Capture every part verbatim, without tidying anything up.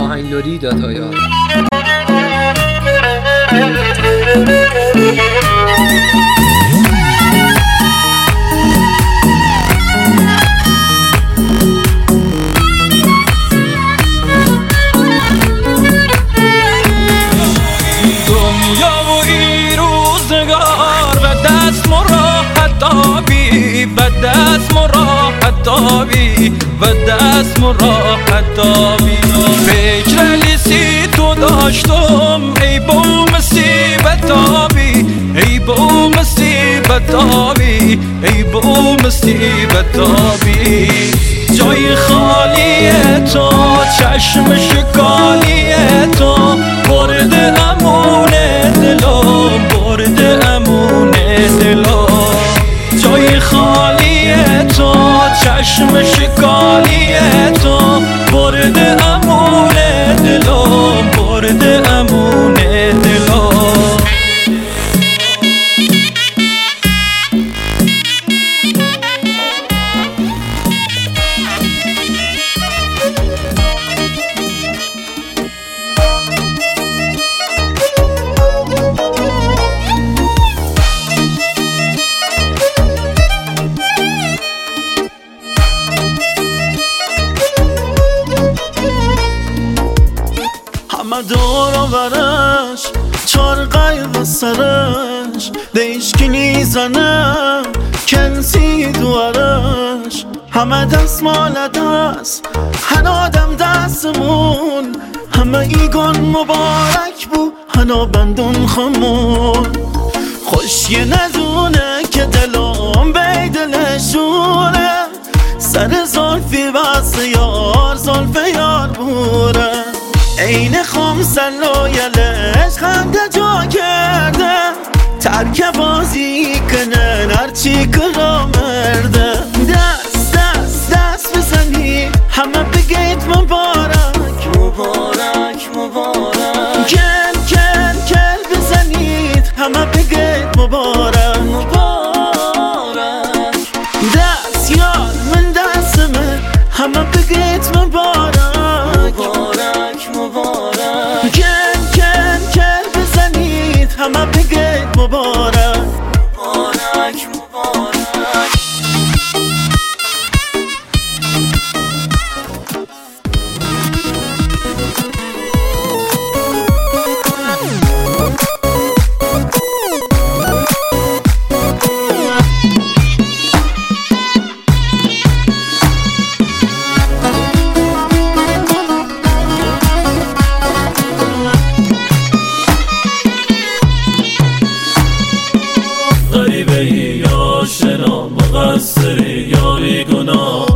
آهنگلوری داتایا. و دست مراحت دابی و دست مراحت دابی فکر لیسی تو داشتم ای بو مصیبت دابی ای بو مصیبت دابی ای بو مصیبت دابی جای خالی تو چشم شکالی تو برد امون دلم برد امون دلم جای خالی تو چشم شکالی تو برد امون دلم برد امون دلم همه دور آورش چار قیب سرش دیشکی نیزنه کنسی دوارش همه دست مال دست هن آدم دستمون همه ایگان مبارک بو هنا بندون خمون خوشی ندونه که دلم بی دلشونه سر زلفی بس یار زلف یار بوره این خمسل و یلش خنده جا کرده ترک بازی کنن هرچی کرا مرده دست دست دست بزنی همه بگید مبارک مبارک مبارک کل کل کل بزنید همه بگید مبارک مبارک دست یار من دستمه همه بگید مبارک مبارک کن کن کن بزنید همه بگید مبارک مبارک مبارک آشنا مقصری یاری گناه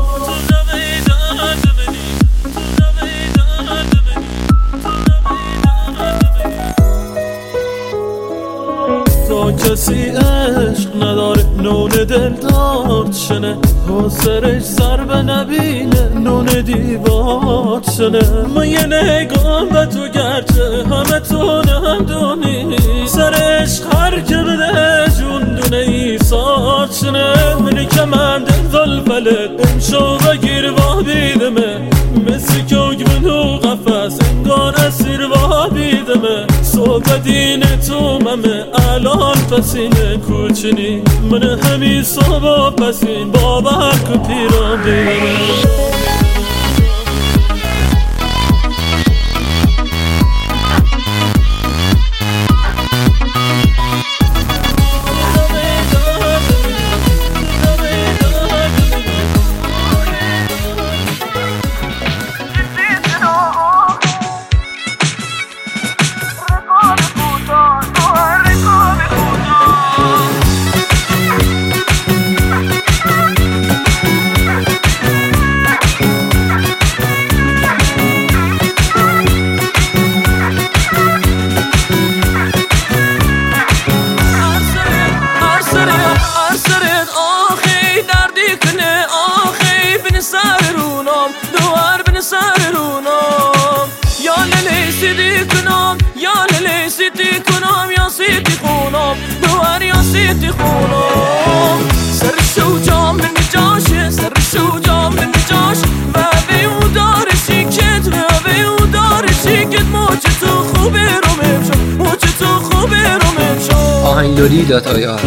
تو کسی عشق نداره نون دل دار شنه تو سرش سر به نبینه نون دیوار شنه من یه نگاه به تو گرچه همه تو نمدونی سرش خر که بده جون دونه ای سار شنه منی که من دل ظلفلت امشو بگیر و بیدمه مثل کوگ منو قفص انگار اسیر و بیدمه صبح دین تو ممه الان پسینه کوچنی من همی صبح پسین بابا که پیرم بیدمه سیتی خونم دوار یا سیتی خونم سر شوجام من جاشه سر شوجام من جاش و به او داره شیکت و به او داره اندوری دات آی آر.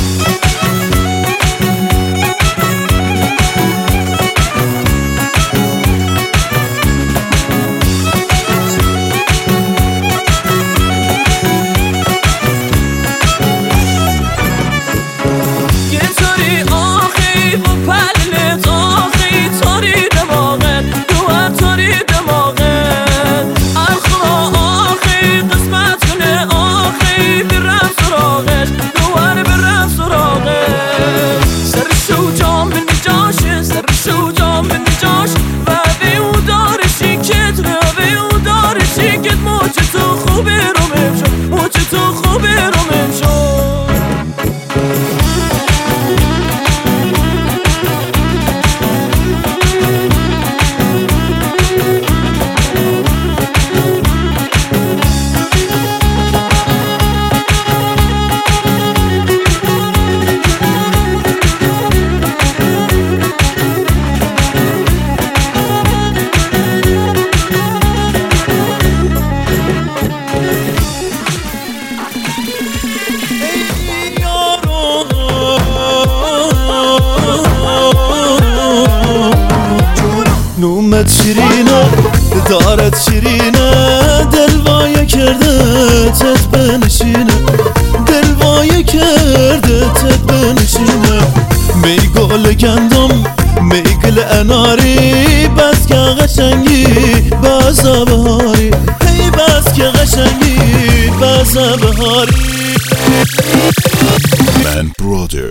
نومت شیرینه دارت شیرینه دلوایه کرده تت بنشینه دلوایه کرده تت بنشینه می گل گندم می گل اناری بس که قشنگی بازا بهاری هی بس که قشنگی بازا بهاری من برادر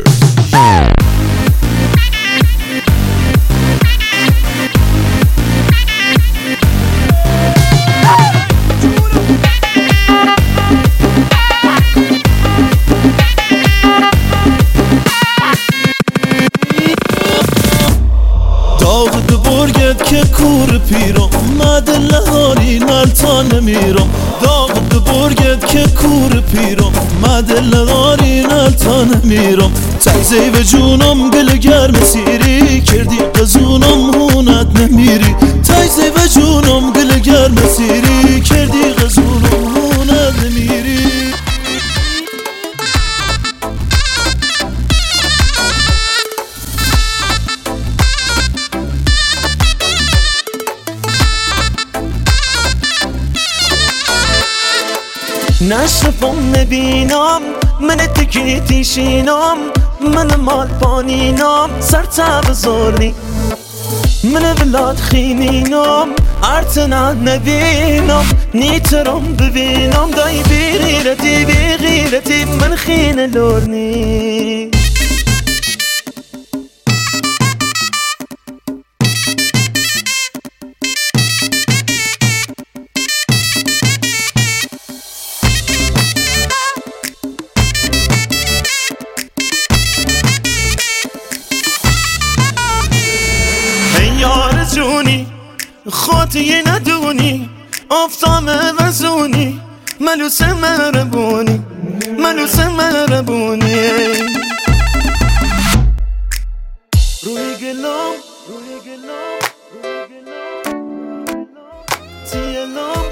که کور پیرم مدل هاری نلتا نمیرم داغ برگت که کور پیرم مدل هاری نلتا نمیرم تایزی و جونم گل گرم سیری کردی قزونم هونت نمیری تایزی و جونم گل گرم سیری کردی قزونم هونت نمیری نشفم نبینم من تکی تیشینم من مال پانینم سر تب زورنی من ولاد خیمینم ارتنا نبینم نیترم ببینم دای بی غیرتی بی غیرتی من خین لورنی خاطی ندونی افتام وزونی ملوس مربونی ملوس مربونی روی گلام روی گلام روی گلام تیلام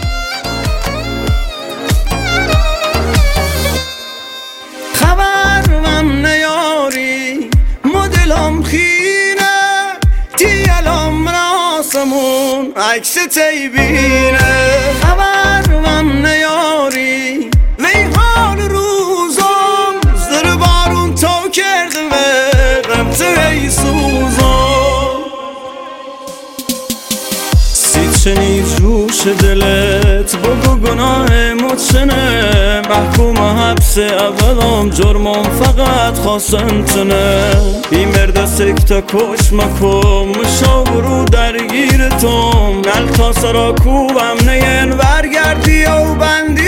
خبر من نیاری مدلم خینه تیلام راسمون عکس تیبینه خبر من نیاری میهان روزم زر بارون تو کرده و غمزه ای سوزم سید شنید جوش دلت بگو گناه متشنه محکوم حبس اولم جرمم فقط خواستن تنه این مرد سکتا کش مکم مشاورو درگیر توم نل تا سرا کوبم نین ورگردی و بندی